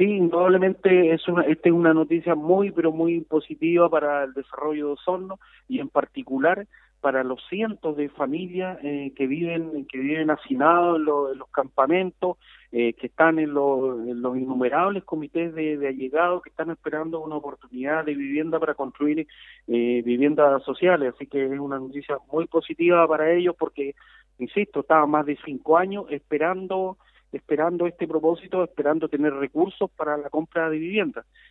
Sí, indudablemente esta es una noticia muy, pero muy positiva para el desarrollo de Osorno y en particular para los cientos de familias que viven hacinados en los campamentos, que están en los innumerables comités de allegados que están esperando una oportunidad de vivienda para construir viviendas sociales. Así que es una noticia muy positiva para ellos porque, insisto, estaban más de 5 años esperando este propósito, esperando tener recursos para la compra de viviendas.